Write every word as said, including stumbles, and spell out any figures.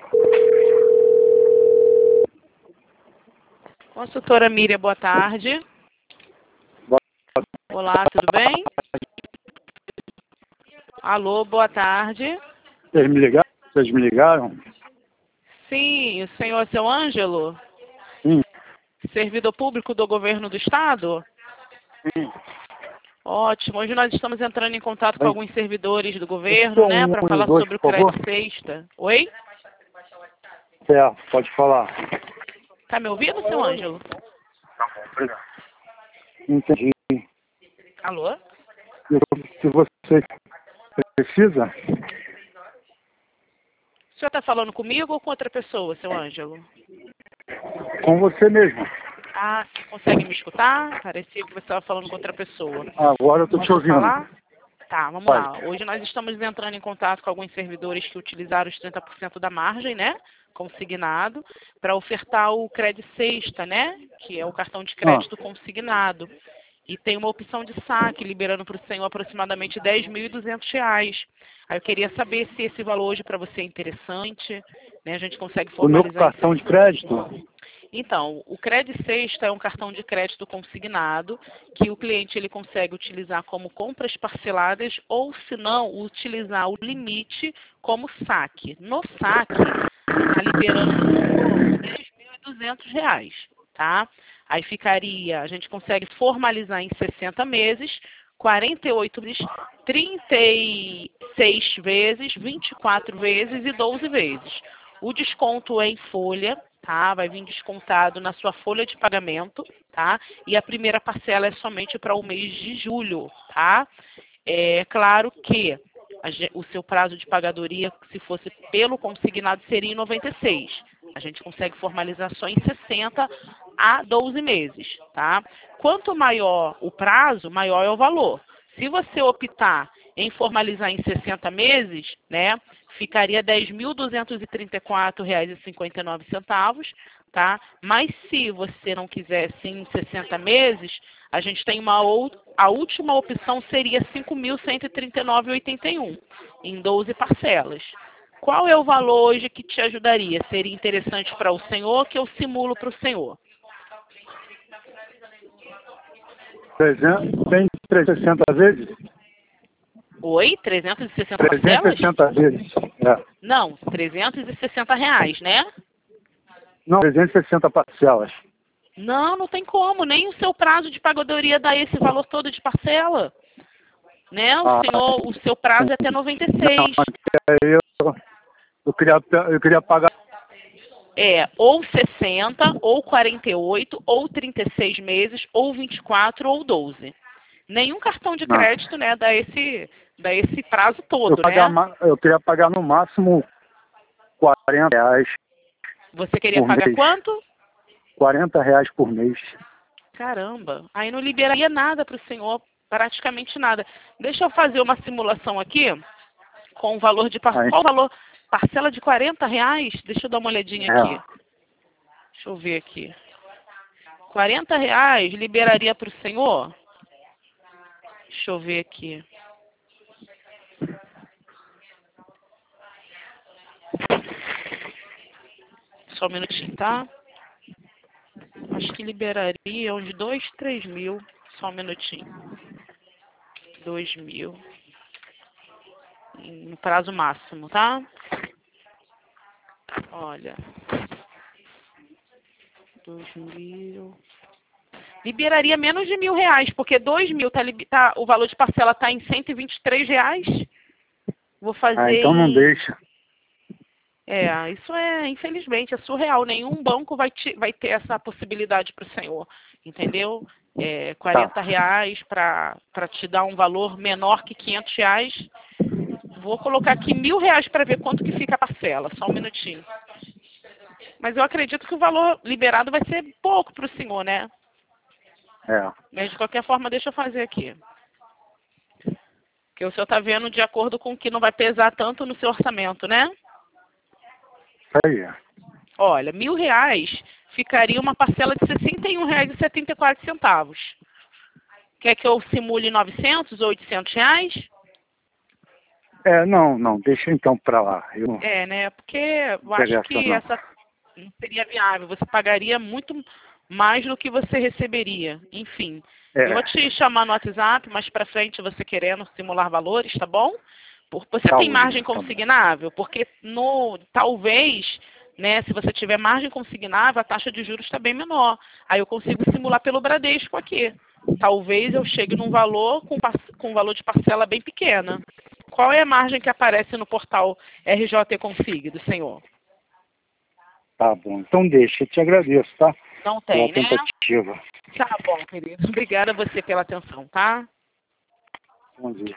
Consultora Miriam, boa tarde. Boa Olá, tudo bem? Alô, boa tarde. Vocês me ligaram? Vocês me ligaram? Sim, o senhor é seu Ângelo? Sim. Servidor público do governo do estado? Sim. Ótimo. Hoje nós estamos entrando em contato com Oi. alguns servidores do governo, Sou né, um para dos falar dois, sobre o por favor. crédito sexta. Oi? Certo, pode falar. Tá me ouvindo, seu Ângelo? Entendi. Alô? Eu- Se você precisa, O senhor está falando comigo ou com outra pessoa, seu Ângelo? com você mesmo. Ah, consegue me escutar? Parecia que você estava falando com outra pessoa. Agora eu estou te Posso ouvindo. falar? Tá, vamos Pode. lá. Hoje nós estamos entrando em contato com alguns servidores que utilizaram os trinta por cento da margem, né? Consignado, para ofertar o crédito sexta, né? Que é o cartão de crédito consignado. E tem uma opção de saque, liberando para o senhor aproximadamente dez mil e duzentos reais. Aí eu queria saber se esse valor hoje para você é interessante, né? A gente consegue O meu formalizar cartão isso. de crédito, Então, o Crédito Sexta é um cartão de crédito consignado que o cliente ele consegue utilizar como compras parceladas ou, se não, utilizar o limite como saque. No saque, está liberando dez mil e duzentos reais, tá? Aí ficaria, a gente consegue formalizar em sessenta meses, quarenta e oito meses, trinta e seis vezes, vinte e quatro vezes e doze vezes. O desconto é em folha, tá? Vai vir descontado na sua folha de pagamento, tá? E a primeira parcela é somente para o mês de julho, tá? É claro que a gen- o seu prazo de pagadoria, se fosse pelo consignado, seria em noventa e seis. A gente consegue formalizar só em sessenta a doze meses, tá? Quanto maior o prazo, maior é o valor. Se você optar em formalizar em sessenta meses, né, ficaria dez mil duzentos e trinta e quatro reais e cinquenta e nove centavos, tá? Mas se você não quiser sim em sessenta meses, a gente tem uma outra, a última opção seria cinco mil cento e trinta e nove reais e oitenta e um centavos, em doze parcelas. Qual é o valor hoje que te ajudaria? Seria interessante para o senhor que eu simulo para o senhor? trezentos, tem trezentas e sessenta vezes? Oi? trezentas e sessenta trezentas e parcelas? sessenta vezes. É. Não, trezentos e sessenta reais, né? Não, trezentas e sessenta parcelas. Não, não tem como. Nem o seu prazo de pagadoria dá esse valor todo de parcela. Né? O Ah, senhor, o seu prazo é até noventa e não, seis. eu, eu, queria, eu queria pagar. É, ou sessenta, ou quarenta e oito, ou trinta e seis meses, ou vinte e quatro, ou doze. Nenhum cartão de Não. crédito, né, dá esse, dá esse prazo Eu, todo, pagar, né? ma- eu queria pagar no máximo quarenta reais Você queria por pagar mês. quanto? quarenta reais por mês. Caramba, aí não liberaria nada para o senhor, praticamente nada. Deixa eu fazer uma simulação aqui com o valor de par... Aí, Qual o valor? Parcela de quarenta reais? Deixa eu dar uma olhadinha é, aqui. Deixa eu ver aqui. quarenta reais liberaria para o senhor? Deixa eu ver aqui. Só um minutinho, tá? Acho que liberaria uns dois, três mil. Só um minutinho. Dois mil. No prazo máximo, tá? Olha. Dois mil. Liberaria menos de mil reais, porque dois mil, tá, lib- tá, o valor de parcela está em cento e vinte e três reais. Vou fazer ah, então não em... deixa. É, isso é, infelizmente, é surreal. Nenhum banco vai, te, vai ter essa possibilidade para o senhor, entendeu? É, quarenta reais para te dar um valor menor que quinhentos reais. Vou colocar aqui mil reais para ver quanto que fica a parcela. Só um minutinho. Mas eu acredito que o valor liberado vai ser pouco para o senhor, né? É. Mas, de qualquer forma, deixa eu fazer aqui. Porque o senhor está vendo de acordo com que não vai pesar tanto no seu orçamento, né? Isso aí. Olha, mil reais ficaria uma parcela de sessenta e um reais e setenta e quatro centavos. Quer que eu simule novecentos ou oitocentos reais? É, não, não, deixa então para lá. Eu não É, né? Porque eu vou acho pegar essa que não. essa não seria viável. Você pagaria muito mais do que você receberia. Enfim, eu vou É, te chamar no WhatsApp mais para frente, você querendo simular valores, tá bom? Por- Você tá tem bom, margem tá bom. consignável? Porque no talvez, né, se você tiver margem consignável, a taxa de juros está bem menor. Aí eu consigo simular pelo Bradesco aqui. Talvez eu chegue num valor com, par- com um valor de parcela bem pequena. Qual é a margem que aparece no portal R J Config do senhor? Tá bom, então deixa, eu te agradeço, tá? Não Pela tem, né? tentativa. Tá bom, querido. Obrigada a você pela atenção, tá? Bom dia.